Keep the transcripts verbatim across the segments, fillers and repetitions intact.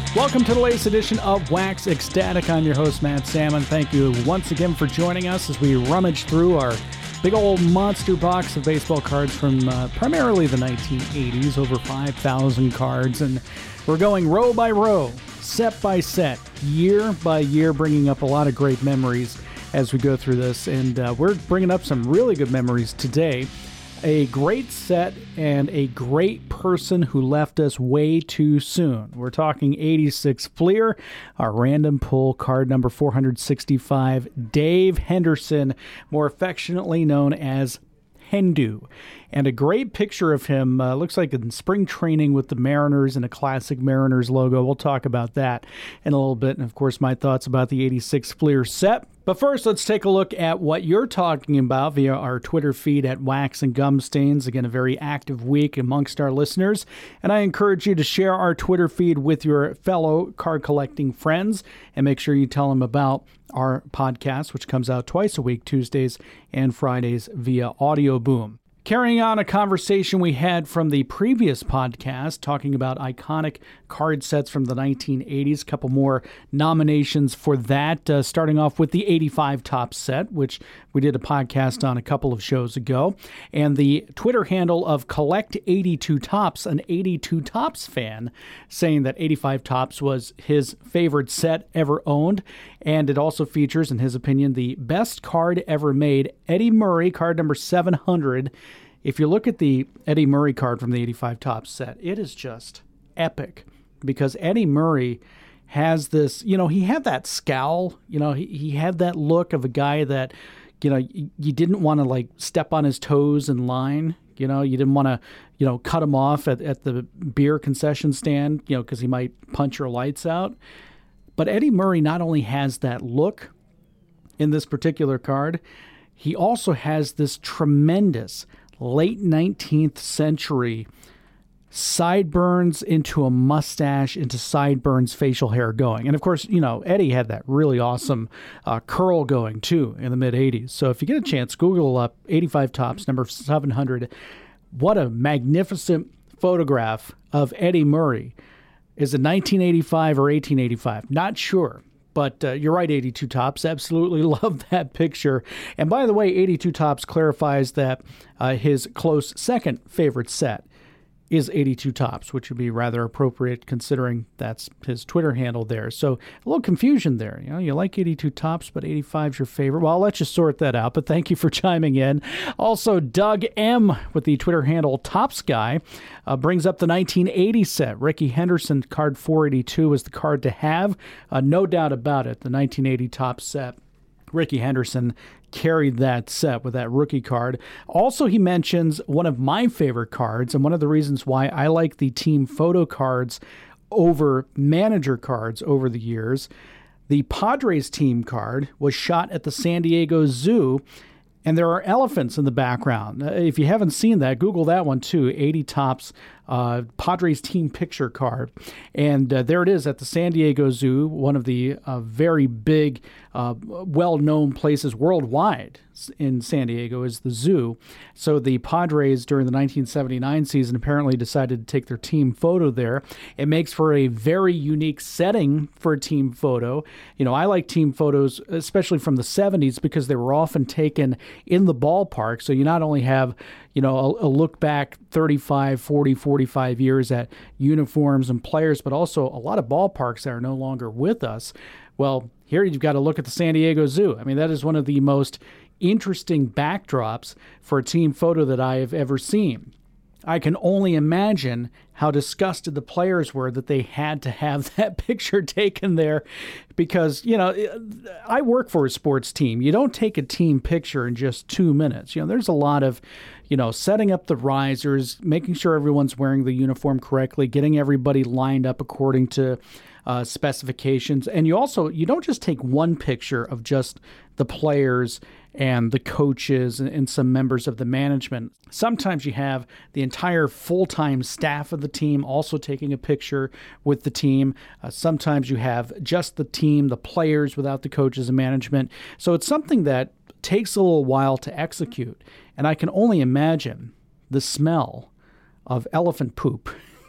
Welcome to the latest edition of Wax Ecstatic. I'm your host, Matt Salmon. Thank you once again for joining us as we rummage through our big old monster box of baseball cards from uh, primarily the nineteen eighties, over five thousand cards. And we're going row by row, set by set, year by year, bringing up a lot of great memories as we go through this. And uh, we're bringing up some really good memories today. A great set and a great person who left us way too soon. We're talking eighty-six Fleer, our random pull card number four hundred sixty-five, Dave Henderson, more affectionately known as Hendu. And a great picture of him, uh, looks like in spring training with the Mariners and a classic Mariners logo. We'll talk about that in a little bit. And of course, my thoughts about the eighty-six Fleer set. But first, let's take a look at what you're talking about via our Twitter feed at Wax and Gum Stains. Again, a very active week amongst our listeners. And I encourage you to share our Twitter feed with your fellow card collecting friends. And make sure you tell them about our podcast, which comes out twice a week, Tuesdays and Fridays via Audio Boom. Carrying on a conversation we had from the previous podcast, talking about iconic card sets from the nineteen eighties. A couple more nominations for that, uh, starting off with the eighty-five Topps set, which we did a podcast on a couple of shows ago. And the Twitter handle of Collect eighty-two Topps, an eighty-two Topps fan, saying that eighty-five Topps was his favorite set ever owned. And it also features, in his opinion, the best card ever made, Eddie Murray, card number seven hundred. If you look at the Eddie Murray card from the eighty-five Topps set, it is just epic because Eddie Murray has this, you know, he had that scowl, you know, he, he had that look of a guy that, you know, you, you didn't want to like step on his toes in line. You know, you didn't want to, you know, cut him off at, at the beer concession stand, you know, because he might punch your lights out. But Eddie Murray not only has that look in this particular card, he also has this tremendous late nineteenth century sideburns into a mustache into sideburns facial hair going. And of course, you know, Eddie had that really awesome uh, curl going too in the mid eighties. So if you get a chance, Google up eighty-five Topps, number seven hundred. What a magnificent photograph of Eddie Murray. Is it nineteen eighty-five or eighteen eighty-five? Not sure. But uh, you're right, eighty-two Topps. Absolutely love that picture. And by the way, eighty-two Topps clarifies that uh, his close second favorite set is eighty-two Topps, which would be rather appropriate considering that's his Twitter handle there. So a little confusion there. You know, you like eighty-two Topps, but eighty-five is your favorite. Well, I'll let you sort that out, but thank you for chiming in. Also, Doug M. with the Twitter handle Topps Guy uh, brings up the nineteen eighty set. Ricky Henderson, card four eighty-two, is the card to have. Uh, no doubt about it, the nineteen eighty Topps set. Ricky Henderson carried that set with that rookie card. Also, he mentions one of my favorite cards, and one of the reasons why I like the team photo cards over manager cards over the years. The Padres team card was shot at the San Diego Zoo, and there are elephants in the background. If you haven't seen that, Google that one too, eighty Topps uh, Padres team picture card. And uh, there it is at the San Diego Zoo, one of the uh, very big, uh, well-known places worldwide in San Diego is the zoo. So the Padres during the nineteen seventy-nine season apparently decided to take their team photo there. It makes for a very unique setting for a team photo. You know, I like team photos, especially from the seventies, because they were often taken in the ballpark. So you not only have, you know, a, a look back thirty-five, forty, forty-five years at uniforms and players, but also a lot of ballparks that are no longer with us. Well, here you've got to look at the San Diego Zoo. I mean, that is one of the most interesting backdrops for a team photo that I have ever seen. I can only imagine how disgusted the players were that they had to have that picture taken there because, you know, I work for a sports team. You don't take a team picture in just two minutes. You know, there's a lot of, you know, setting up the risers, making sure everyone's wearing the uniform correctly, getting everybody lined up according to uh, specifications. And you also, you don't just take one picture of just the players and the coaches and some members of the management. Sometimes you have the entire full-time staff of the team also taking a picture with the team. Uh, sometimes you have just the team, the players without the coaches and management. So it's something that takes a little while to execute. And I can only imagine the smell of elephant poop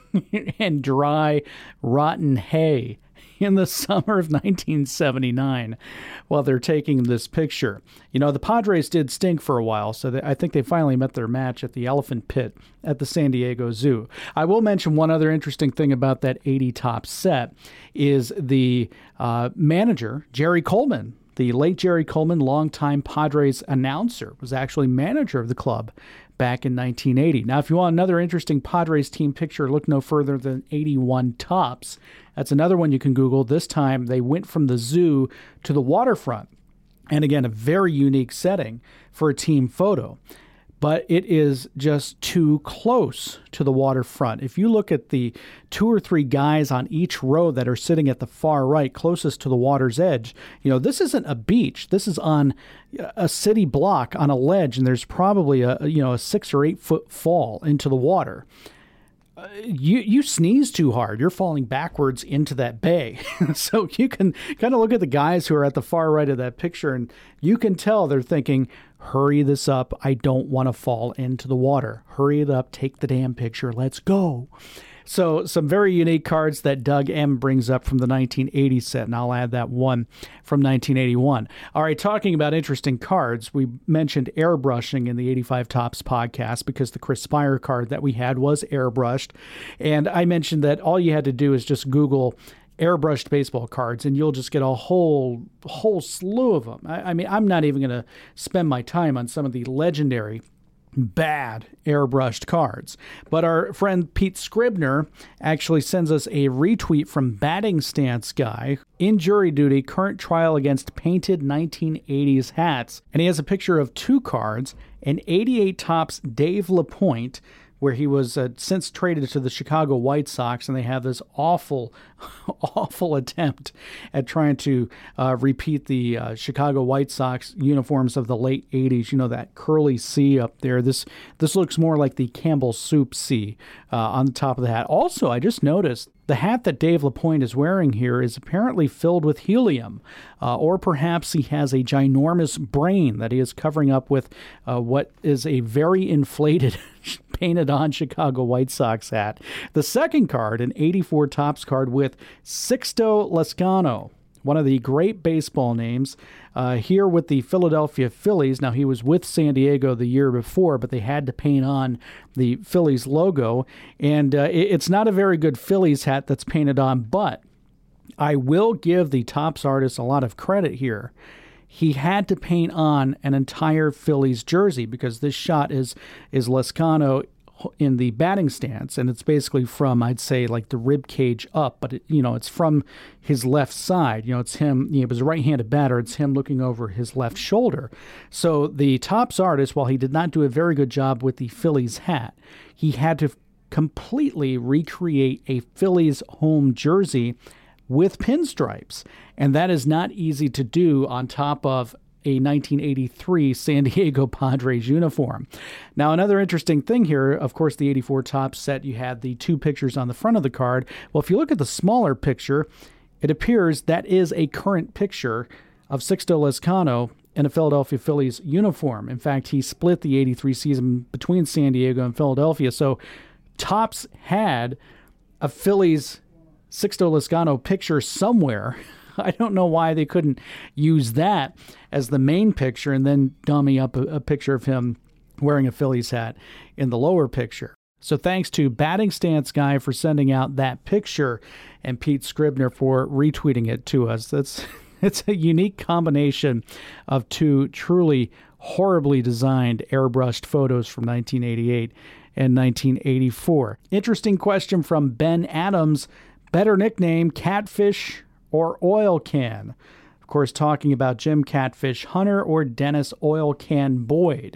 and dry, rotten hay in the summer of nineteen seventy-nine while they're taking this picture. You know, the Padres did stink for a while, so they, I think they finally met their match at the Elephant Pit at the San Diego Zoo. I will mention one other interesting thing about that eighty top set is the uh, manager, Jerry Coleman. The late Jerry Coleman, longtime Padres announcer, was actually manager of the club back in nineteen eighty. Now, if you want another interesting Padres team picture, look no further than eighty-one Topps. That's another one you can Google. This time, they went from the zoo to the waterfront. And again, a very unique setting for a team photo. But it is just too close to the waterfront. If you look at the two or three guys on each row that are sitting at the far right, closest to the water's edge, you know, this isn't a beach. This is on a city block on a ledge, and there's probably a, you know, a six or eight foot fall into the water. Uh, you you sneeze too hard, you're falling backwards into that bay. So you can kind of look at the guys who are at the far right of that picture, and you can tell they're thinking, hurry this up. I don't want to fall into the water. Hurry it up. Take the damn picture. Let's go. So some very unique cards that Doug M. brings up from the nineteen eighty set, and I'll add that one from nineteen eighty-one. All right, talking about interesting cards, we mentioned airbrushing in the eighty-five Topps podcast because the Chris Spire card that we had was airbrushed. And I mentioned that all you had to do is just Google airbrushed baseball cards, and you'll just get a whole whole slew of them. I, I mean, I'm not even going to spend my time on some of the legendary bad airbrushed cards. But our friend Pete Scribner actually sends us a retweet from Batting Stance Guy, in jury duty, current trial against painted nineteen eighties hats. And he has a picture of two cards, an eighty-eight Topps Dave LaPointe, where he was uh, since traded to the Chicago White Sox, and they have this awful, awful attempt at trying to uh, repeat the uh, Chicago White Sox uniforms of the late eighties. You know, that curly C up there. This this looks more like the Campbell Soup C uh, on the top of the hat. Also, I just noticed the hat that Dave LaPointe is wearing here is apparently filled with helium, uh, or perhaps he has a ginormous brain that he is covering up with uh, what is a very inflated painted-on Chicago White Sox hat. The second card, an eighty-four Topps card with Sixto Lezcano, one of the great baseball names, uh, here with the Philadelphia Phillies. Now, he was with San Diego the year before, but they had to paint on the Phillies logo. And uh, it's not a very good Phillies hat that's painted on, but I will give the Topps artist a lot of credit here. He had to paint on an entire Phillies jersey because this shot is is Lezcano in the batting stance, and it's basically from, I'd say, like the rib cage up, but it, you know, it's from his left side. You know, it's him. You know, it was a right-handed batter. It's him looking over his left shoulder. So the Topps artist, while he did not do a very good job with the Phillies hat, he had to completely recreate a Phillies home jersey with pinstripes. And that is not easy to do on top of a nineteen eighty-three San Diego Padres uniform. Now, another interesting thing here, of course, the eighty-four Topps set, you had the two pictures on the front of the card. Well, if you look at the smaller picture, it appears that is a current picture of Sixto Lezcano in a Philadelphia Phillies uniform. In fact, he split the eighty-three season between San Diego and Philadelphia. So Topps had a Phillies Sixto Lezcano picture somewhere. I don't know why they couldn't use that as the main picture and then dummy up a, a picture of him wearing a Phillies hat in the lower picture. So thanks to Batting Stance Guy for sending out that picture and Pete Scribner for retweeting it to us. That's it's a unique combination of two truly horribly designed airbrushed photos from nineteen eighty-eight and nineteen eighty-four. Interesting question from Ben Adams. Better nickname, Catfish or Oil Can? Of course, talking about Jim Catfish Hunter or Dennis Oil Can Boyd.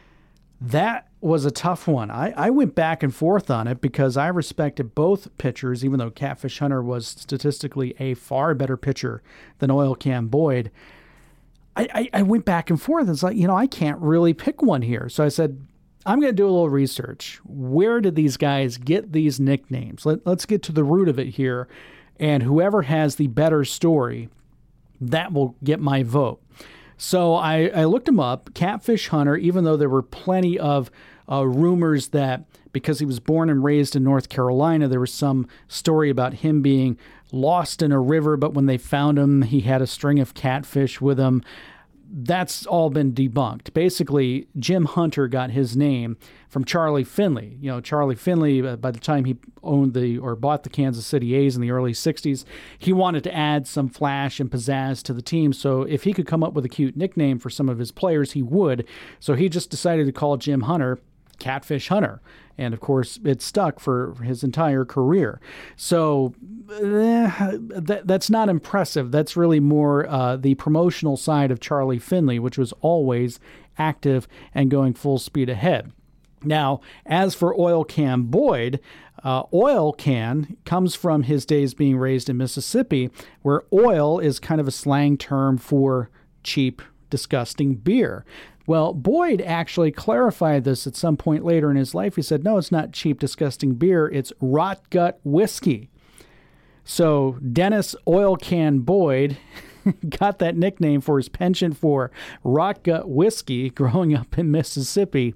That was a tough one. I, I went back and forth on it because I respected both pitchers, even though Catfish Hunter was statistically a far better pitcher than Oil Can Boyd. I, I, I went back and forth. It's like, you know, I can't really pick one here. So I said, I'm going to do a little research. Where did these guys get these nicknames? Let, let's get to the root of it here. And whoever has the better story, that will get my vote. So I, I looked him up. Catfish Hunter, even though there were plenty of uh, rumors that because he was born and raised in North Carolina. There was some story about him being lost in a river, but when they found him, he had a string of catfish with him. That's all been debunked. Basically, Jim Hunter got his name from Charlie Finley. You know, Charlie Finley, uh, by the time he owned the or bought the Kansas City A's in the early sixties, he wanted to add some flash and pizzazz to the team. So if he could come up with a cute nickname for some of his players, he would. So he just decided to call Jim Hunter Catfish Hunter. And, of course, it stuck for his entire career. So eh, that, that's not impressive. That's really more uh, the promotional side of Charlie Finley, which was always active and going full speed ahead. Now, as for Oil Can Boyd, uh, Oil Can comes from his days being raised in Mississippi, where oil is kind of a slang term for cheap, disgusting beer. Well, Boyd actually clarified this at some point later in his life. He said, no, it's not cheap, disgusting beer. It's rot gut whiskey. So Dennis Oil Can Boyd got that nickname for his penchant for rot gut whiskey growing up in Mississippi.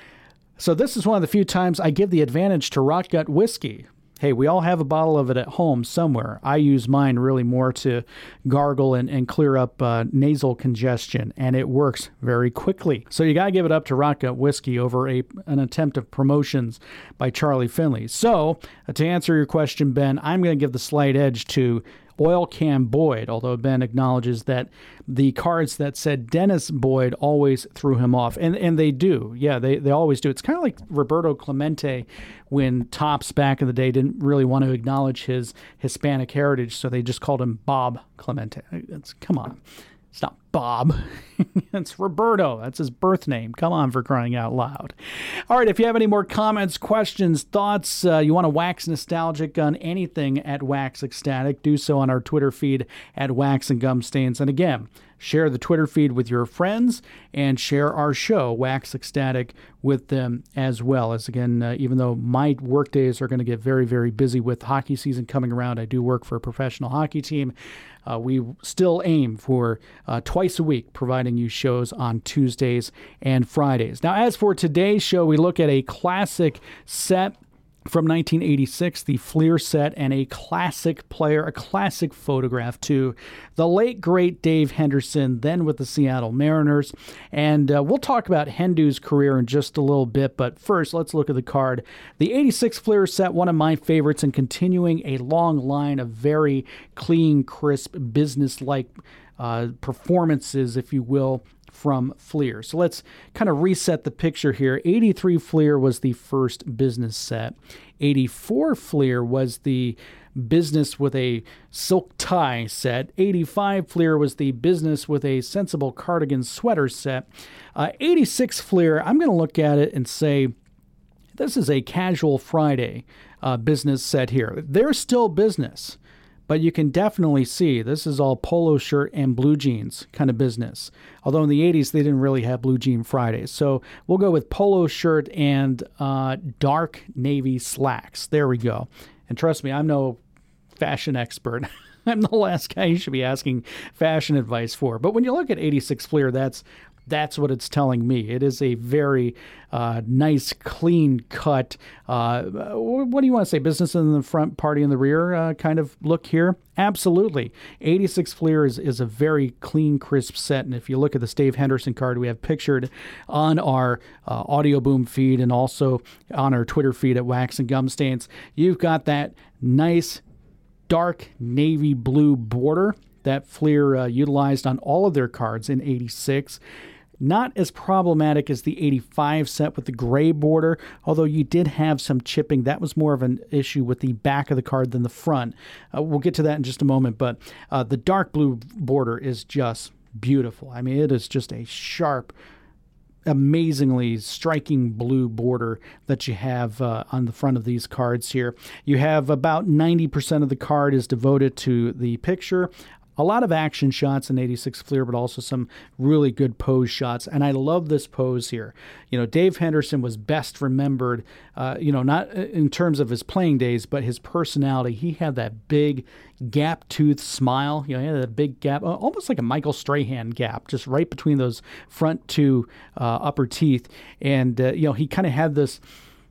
So this is one of the few times I give the advantage to rot gut whiskey. Hey, we all have a bottle of it at home somewhere. I use mine really more to gargle and, and clear up uh, nasal congestion, and it works very quickly. So you got to give it up to Rot Gut Whiskey over a an attempt of promotions by Charlie Finley. So uh, to answer your question, Ben, I'm going to give the slight edge to Oil Can Boyd, although Ben acknowledges that the cards that said Dennis Boyd always threw him off. And and they do. Yeah, they, they always do. It's kind of like Roberto Clemente when Topps back in the day didn't really want to acknowledge his Hispanic heritage, so they just called him Bob Clemente. It's, come on. It's not Bob. It's Roberto. That's his birth name. Come on, for crying out loud. All right, if you have any more comments, questions, thoughts, uh, you want to wax nostalgic on anything at Wax Ecstatic, do so on our Twitter feed at Wax and Gum Stains. And again, share the Twitter feed with your friends and share our show, Wax Ecstatic, with them as well. As again, uh, even though my work days are going to get very, very busy with hockey season coming around, I do work for a professional hockey team. Uh, we still aim for uh, twice a week providing you shows on Tuesdays and Fridays. Now, as for today's show, we look at a classic set from nineteen eighty-six, the Fleer set, and a classic player, a classic photograph too, the late, great Dave Henderson, then with the Seattle Mariners. And uh, we'll talk about Hendu's career in just a little bit, but first, let's look at the card. The eighty-six Fleer set, one of my favorites, and continuing a long line of very clean, crisp, business-like uh, performances, if you will, from Fleer. So let's kind of reset the picture here. eighty-three Fleer was the first business set. eighty-four Fleer was the business with a silk tie set. eighty-five Fleer was the business with a sensible cardigan sweater set. Uh, eighty-six Fleer, I'm going to look at it and say, this is a casual Friday uh, business set here. There's still business, but you can definitely see this is all polo shirt and blue jeans kind of business. Although in the eighties, they didn't really have blue jean Fridays. So we'll go with polo shirt and uh, dark navy slacks. There we go. And trust me, I'm no fashion expert. I'm the last guy you should be asking fashion advice for. But when you look at eighty-six Fleer, that's That's what it's telling me. It is a very uh, nice, clean cut, uh, what do you want to say, business in the front, party in the rear uh, kind of look here? Absolutely. eighty-six Fleer is, is a very clean, crisp set. And if you look at this Dave Henderson card we have pictured on our uh, Audio Boom feed and also on our Twitter feed at Wax and Gum Stains, you've got that nice, dark navy blue border that Fleer uh, utilized on all of their cards in eighty-six. Not as problematic as the eighty-five set with the gray border, although you did have some chipping. That was more of an issue with the back of the card than the front. Uh, we'll get to that in just a moment, but uh, the dark blue border is just beautiful. I mean, it is just a sharp, amazingly striking blue border that you have uh, on the front of these cards here. You have about ninety percent of the card is devoted to the picture. A lot of action shots in eighty-six Fleer, but also some really good pose shots. And I love this pose here. You know, Dave Henderson was best remembered, uh, you know, not in terms of his playing days, but his personality. He had that big gap-toothed smile. You know, he had that big gap, almost like a Michael Strahan gap, just right between those front two uh, upper teeth. And, uh, you know, he kind of had this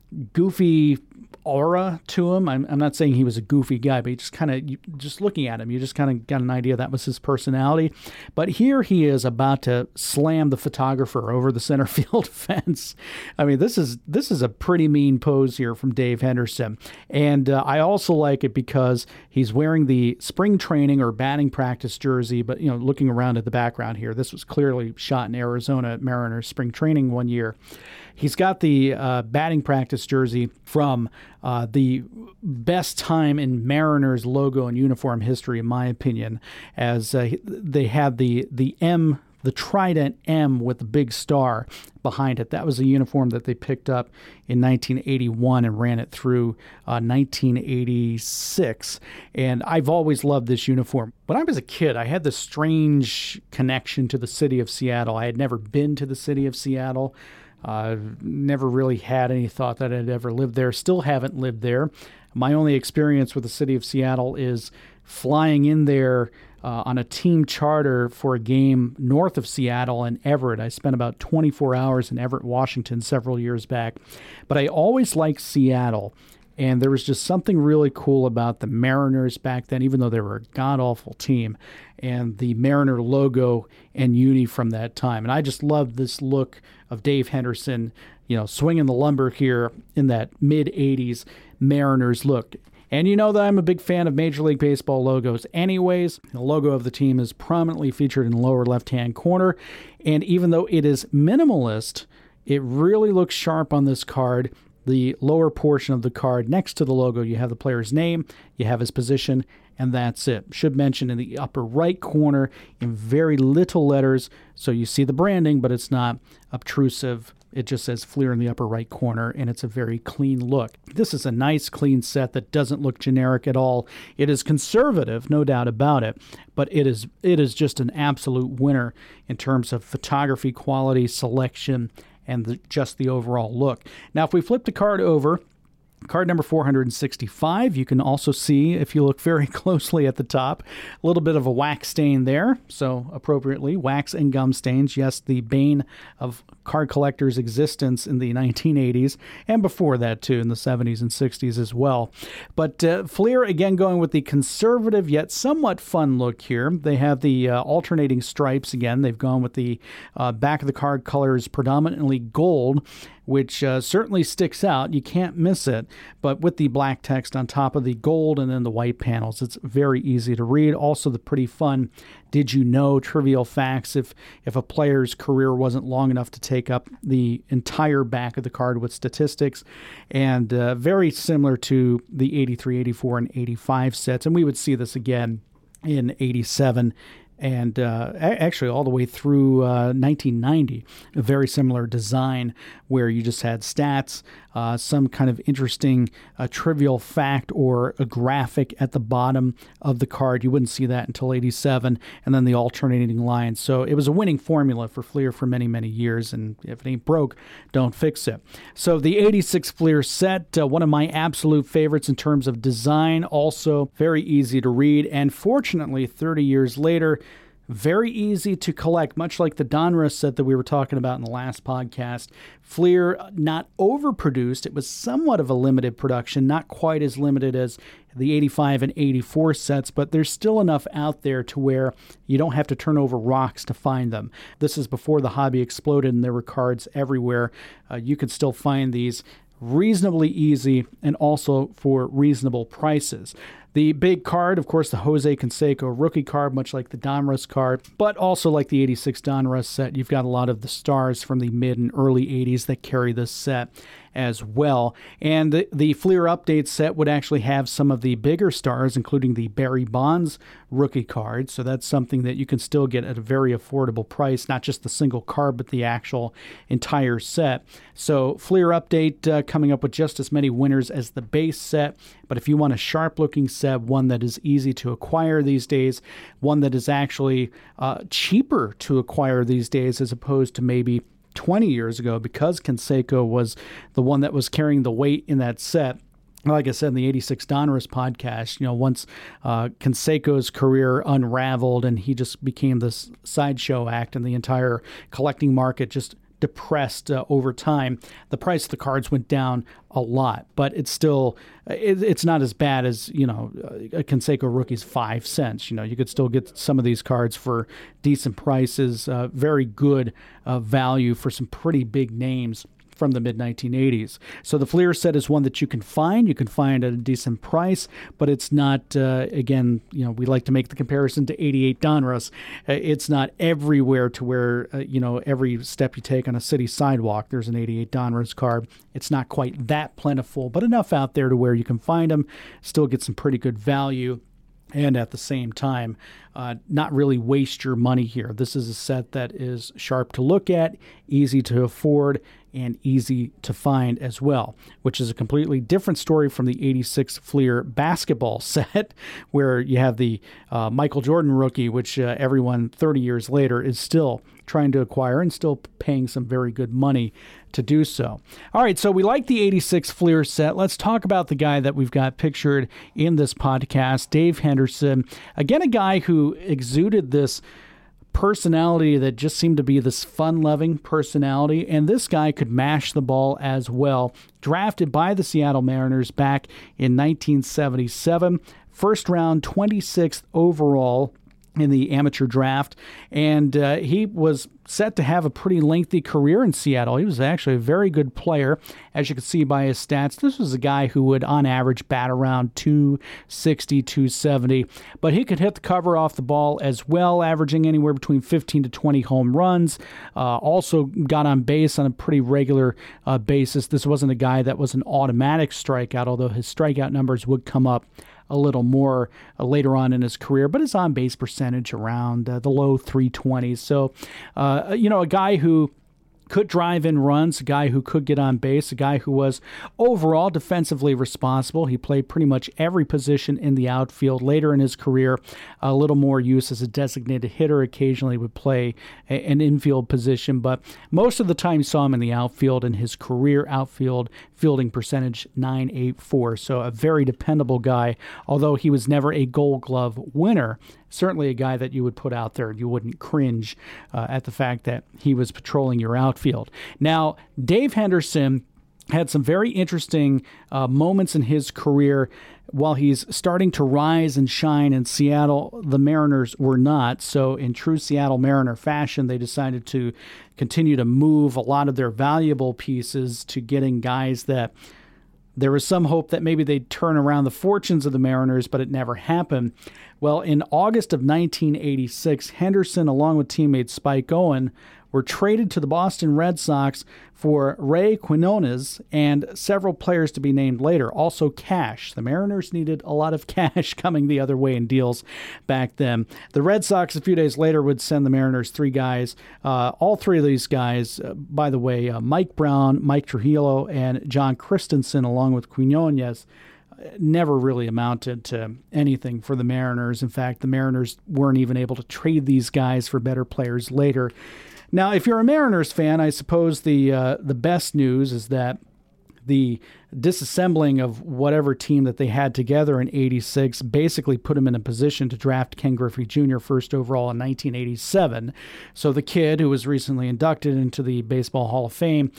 goofy aura to him. I'm, I'm not saying he was a goofy guy, but he just kind of, just looking at him, you just kind of got an idea that was his personality. But here he is about to slam the photographer over the center field fence. I mean, this is this is a pretty mean pose here from Dave Henderson. And uh, I also like it because he's wearing the spring training or batting practice jersey, but, you know, looking around at the background here, this was clearly shot in Arizona at Mariners spring training one year. He's got the uh, batting practice jersey from uh, the best time in Mariners logo and uniform history, in my opinion, as uh, they had the the M, the Trident M with the big star behind it. That was a uniform that they picked up in nineteen eighty-one and ran it through uh, nineteen eighty-six. And I've always loved this uniform. When I was a kid, I had this strange connection to the city of Seattle. I had never been to the city of Seattle. Uh, never really had any thought that I'd ever lived there. Still haven't lived there. My only experience with the city of Seattle is flying in there uh, on a team charter for a game north of Seattle in Everett. I spent about twenty-four hours in Everett, Washington several years back. But I always liked Seattle. And there was just something really cool about the Mariners back then, even though they were a god-awful team, and the Mariner logo and uni from that time. And I just loved this look of Dave Henderson, you know, swinging the lumber here in that mid-eighties Mariners look. And you know that I'm a big fan of Major League Baseball logos anyways. The logo of the team is prominently featured in the lower left-hand corner. And even though it is minimalist, it really looks sharp on this card. The lower portion of the card next to the logo, you have the player's name, you have his position, and that's it. Should mention in the upper right corner in very little letters, so you see the branding, but it's not obtrusive. It just says Fleer in the upper right corner, and it's a very clean look. This is a nice, clean set that doesn't look generic at all. It is conservative, no doubt about it, but it is it is just an absolute winner in terms of photography, quality, selection, and the, just the overall look. Now, if we flip the card over, card number four hundred sixty-five, you can also see, if you look very closely at the top, a little bit of a wax stain there. So appropriately, wax and gum stains. Yes, the bane of card collectors' existence in the nineteen eighties, and before that too, in the seventies and sixties as well. But uh, Fleer, again, going with the conservative yet somewhat fun look here. They have the uh, alternating stripes again. They've gone with the uh, back of the card colors predominantly gold, which uh, certainly sticks out. You can't miss it. But with the black text on top of the gold and then the white panels, it's very easy to read. Also, the pretty fun did you know trivial facts if if a player's career wasn't long enough to take up the entire back of the card with statistics, and uh, very similar to the eighty-three, eighty-four, and eighty-five sets. And we would see this again in eighty-seven and uh, actually all the way through uh, nineteen ninety, a very similar design where you just had stats, uh, some kind of interesting uh, trivial fact or a graphic at the bottom of the card. You wouldn't see that until eighty-seven, and then the alternating lines. So it was a winning formula for Fleer for many, many years, and if it ain't broke, don't fix it. So the eighty-six Fleer set, uh, one of my absolute favorites in terms of design, also very easy to read, and fortunately, thirty years later, very easy to collect, much like the Donruss set that we were talking about in the last podcast. Fleer, not overproduced. It was somewhat of a limited production, not quite as limited as the eighty-five and eighty-four sets, but there's still enough out there to where you don't have to turn over rocks to find them. This is before the hobby exploded and there were cards everywhere. Uh, you could still find these reasonably easy and also for reasonable prices. The big card, of course, the Jose Canseco rookie card, much like the Donruss card, but also like the eighty-six Donruss set, you've got a lot of the stars from the mid and early eighties that carry this set as well. And the, the Fleer Update set would actually have some of the bigger stars, including the Barry Bonds rookie card. So that's something that you can still get at a very affordable price, not just the single card, but the actual entire set. So Fleer Update uh, coming up with just as many winners as the base set. But if you want a sharp-looking set, one that is easy to acquire these days, one that is actually uh, cheaper to acquire these days as opposed to maybe twenty years ago, because Canseco was the one that was carrying the weight in that set. Like I said in the eighty-six Donruss podcast, you know, once uh, Canseco's career unraveled and he just became this sideshow act and the entire collecting market just depressed uh, over time. The price of the cards went down a lot, but it's still it, it's not as bad as, you know, a Canseco rookie's five cents. You know, you could still get some of these cards for decent prices, uh, very good uh, value for some pretty big names from the mid nineteen eighties. So the Fleer set is one that you can find. You can find at a decent price, but it's not, uh, again, you know, we like to make the comparison to eighty-eight Donruss. Uh, it's not everywhere to where, uh, you know, every step you take on a city sidewalk, there's an eighty-eight Donruss card. It's not quite that plentiful, but enough out there to where you can find them, still get some pretty good value, and at the same time, uh, not really waste your money here. This is a set that is sharp to look at, easy to afford, and easy to find as well, which is a completely different story from the eighty-six Fleer basketball set, where you have the uh, Michael Jordan rookie, which uh, everyone thirty years later is still trying to acquire and still paying some very good money to do so. All right, so we like the eighty-six Fleer set. Let's talk about the guy that we've got pictured in this podcast, Dave Henderson. Again, a guy who exuded this personality that just seemed to be this fun-loving personality, and this guy could mash the ball as well. Drafted by the Seattle Mariners back in nineteen seventy-seven, first round, twenty-sixth overall in the amateur draft, and uh, he was set to have a pretty lengthy career in Seattle. He was actually a very good player, as you can see by his stats. This was a guy who would, on average, bat around two sixty, two seventy, but he could hit the cover off the ball as well, averaging anywhere between fifteen to twenty home runs. Uh, also got on base on a pretty regular uh, basis. This wasn't a guy that was an automatic strikeout, although his strikeout numbers would come up a little more uh, later on in his career, but his on-base percentage around uh, the low three twenties. So, uh, you know, a guy who could drive in runs, a guy who could get on base, a guy who was overall defensively responsible. He played pretty much every position in the outfield. Later in his career, a little more use as a designated hitter. Occasionally would play a, an infield position, but most of the time you saw him in the outfield. In his career outfield fielding percentage, nine eighty-four. So a very dependable guy, although he was never a Gold Glove winner. Certainly a guy that you would put out there. You wouldn't cringe uh, at the fact that he was patrolling your outfield. Now, Dave Henderson had some very interesting uh, moments in his career. While he's starting to rise and shine in Seattle, the Mariners were not. So in true Seattle Mariner fashion, they decided to continue to move a lot of their valuable pieces to getting guys that there was some hope that maybe they'd turn around the fortunes of the Mariners, but it never happened. Well, in August of nineteen eighty-six, Henderson, along with teammate Spike Owen, were traded to the Boston Red Sox for Ray Quinones and several players to be named later, also cash. The Mariners needed a lot of cash coming the other way in deals back then. The Red Sox, a few days later, would send the Mariners three guys. Uh, all three of these guys, uh, by the way, uh, Mike Brown, Mike Trujillo, and John Christensen, along with Quinones, never really amounted to anything for the Mariners. In fact, the Mariners weren't even able to trade these guys for better players later. Now, if you're a Mariners fan, I suppose the uh, the best news is that the disassembling of whatever team that they had together in eighty-six basically put them in a position to draft Ken Griffey Junior first overall in nineteen eighty-seven. So the kid who was recently inducted into the Baseball Hall of Fame,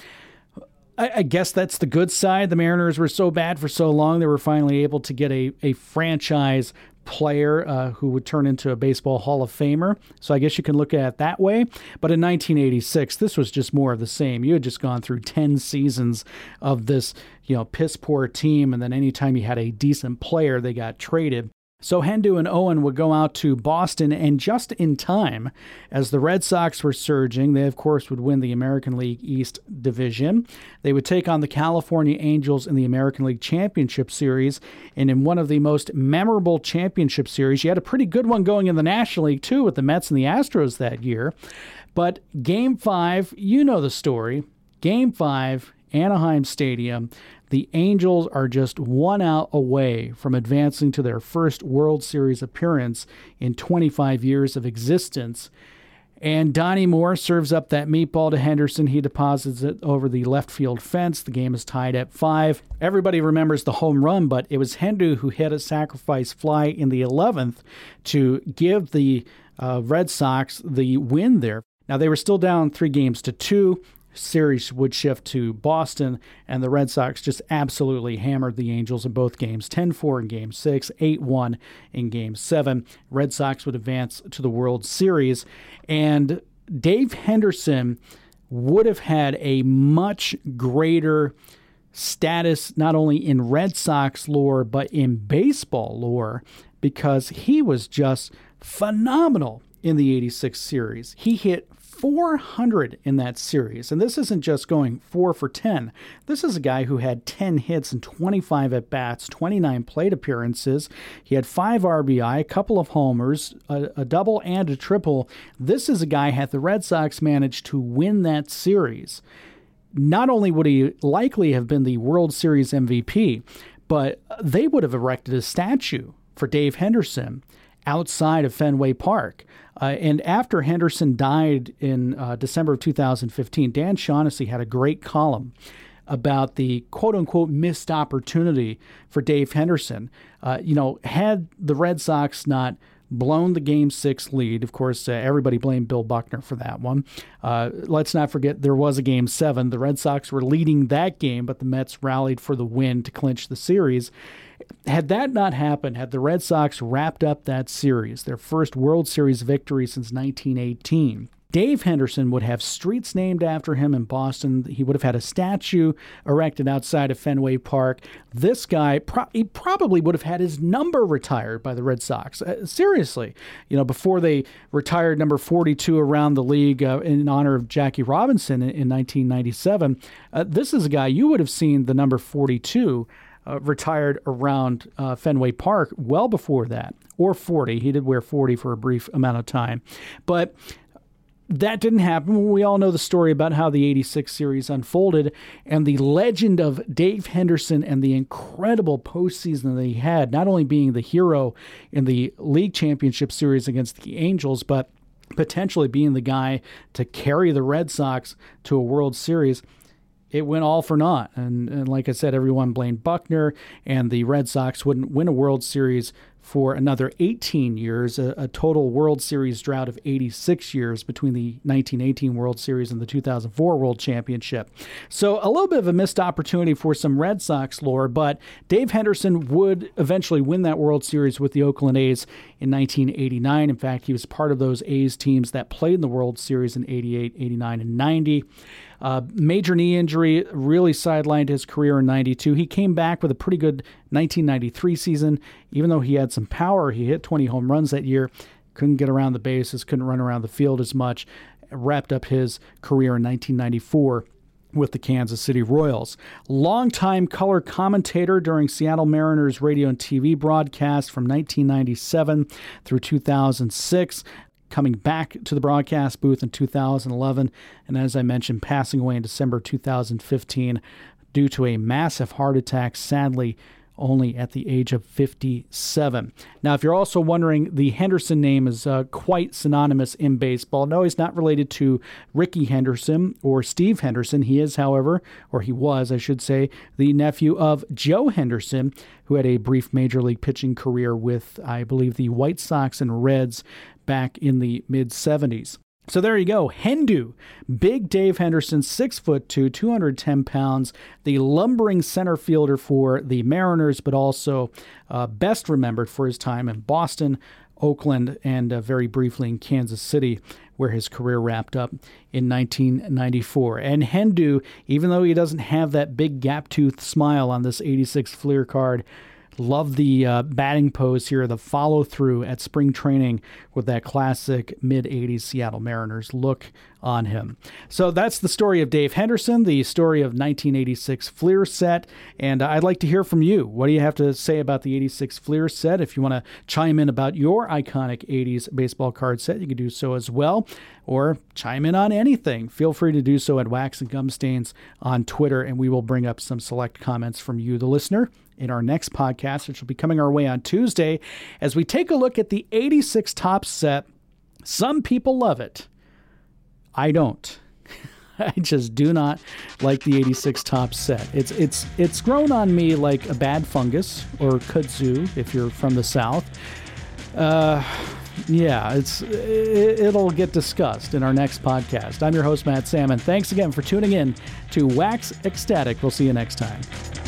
I, I guess that's the good side. The Mariners were so bad for so long, they were finally able to get a, a franchise player uh, who would turn into a Baseball Hall of Famer. So I guess you can look at it that way. But in nineteen eighty-six, this was just more of the same. You had just gone through ten seasons of this, you know, piss poor team, and then anytime you had a decent player, they got traded. So Hendu and Owen would go out to Boston, and just in time, as the Red Sox were surging, they, of course, would win the American League East Division. They would take on the California Angels in the American League Championship Series, and in one of the most memorable championship series, you had a pretty good one going in the National League, too, with the Mets and the Astros that year. But Game five, you know the story. Game five, Anaheim Stadium. The Angels are just one out away from advancing to their first World Series appearance in twenty-five years of existence. And Donnie Moore serves up that meatball to Henderson. He deposits it over the left field fence. The game is tied at five. Everybody remembers the home run, but it was Hendu who hit a sacrifice fly in the eleventh to give the uh, Red Sox the win there. Now, they were still down three games to two. series would shift to Boston, and the Red Sox just absolutely hammered the Angels in both games, ten four in Game six, eight one in Game seven. Red Sox would advance to the World Series, and Dave Henderson would have had a much greater status not only in Red Sox lore, but in baseball lore, because he was just phenomenal in the eighty-six series. He hit four hundred in that series, and this isn't just going four for ten. This is a guy who had ten hits and twenty-five at-bats, twenty-nine plate appearances. He had five R B I, a couple of homers, a, a double and a triple. This is a guy, had the Red Sox managed to win that series, not only would he likely have been the World Series M V P, but they would have erected a statue for Dave Henderson outside of Fenway Park. Uh, and after Henderson died in uh, December of two thousand fifteen, Dan Shaughnessy had a great column about the quote-unquote missed opportunity for Dave Henderson. Uh, you know, had the Red Sox not blown the Game six lead, of course, uh, everybody blamed Bill Buckner for that one. Uh, let's not forget there was a Game seven. The Red Sox were leading that game, but the Mets rallied for the win to clinch the series. Had that not happened, had the Red Sox wrapped up that series, their first World Series victory since nineteen eighteen, Dave Henderson would have streets named after him in Boston. He would have had a statue erected outside of Fenway Park. This guy, pro- he probably would have had his number retired by the Red Sox. Uh, seriously, you know, before they retired number forty-two around the league uh, in honor of Jackie Robinson in, in nineteen ninety-seven, uh, this is a guy you would have seen the number forty-two Uh, retired around uh, Fenway Park well before that, or forty. He did wear forty for a brief amount of time. But that didn't happen. We all know the story about how the eighty-six series unfolded, and the legend of Dave Henderson and the incredible postseason that he had, not only being the hero in the league championship series against the Angels, but potentially being the guy to carry the Red Sox to a World Series. It went all for naught. And, and like I said, everyone blamed Buckner, and the Red Sox wouldn't win a World Series for another eighteen years, a, a total World Series drought of eighty-six years between the nineteen eighteen World Series and the two thousand four World Championship. So a little bit of a missed opportunity for some Red Sox lore, but Dave Henderson would eventually win that World Series with the Oakland A's in nineteen eighty-nine. In fact, he was part of those A's teams that played in the World Series in eighty-eight, eighty-nine, and ninety. Uh, major knee injury really sidelined his career in ninety-two. He came back with a pretty good nineteen ninety-three season. Even though he had some power, he hit twenty home runs that year, couldn't get around the bases, couldn't run around the field as much, wrapped up his career in nineteen ninety-four with the Kansas City Royals. Longtime color commentator during Seattle Mariners radio and T V broadcast from nineteen ninety-seven through two thousand six. Coming back to the broadcast booth in two thousand eleven, and as I mentioned, passing away in December two thousand fifteen due to a massive heart attack, sadly only at the age of fifty-seven. Now, if you're also wondering, the Henderson name is uh, quite synonymous in baseball. No, he's not related to Ricky Henderson or Steve Henderson. He is, however, or he was, I should say, the nephew of Joe Henderson, who had a brief major league pitching career with, I believe, the White Sox and Reds back in the mid-seventies. So there you go. Hendu, Big Dave Henderson, six foot two, two hundred ten pounds, the lumbering center fielder for the Mariners, but also uh, best remembered for his time in Boston, Oakland, and uh, very briefly in Kansas City, where his career wrapped up in nineteen ninety-four. And Hendu, even though he doesn't have that big gap-toothed smile on this eighty-six Fleer card, love the uh, batting pose here, the follow-through at spring training with that classic mid-eighties Seattle Mariners look on him. So that's the story of Dave Henderson, the story of nineteen eighty-six Fleer set, and I'd like to hear from you. What do you have to say about the eighty-six Fleer set? If you want to chime in about your iconic eighties baseball card set, you can do so as well, or chime in on anything. Feel free to do so at Wax and Gum Stains on Twitter, and we will bring up some select comments from you, the listener, in our next podcast, which will be coming our way on Tuesday, as we take a look at the eighty-six Topps set. Some people love it. I don't. I just do not like the eighty-six Topps set. It's it's it's grown on me like a bad fungus, or kudzu if you're from the South. Uh, Yeah, it's it, it'll get discussed in our next podcast. I'm your host, Matt Salmon. Thanks again for tuning in to Wax Ecstatic. We'll see you next time.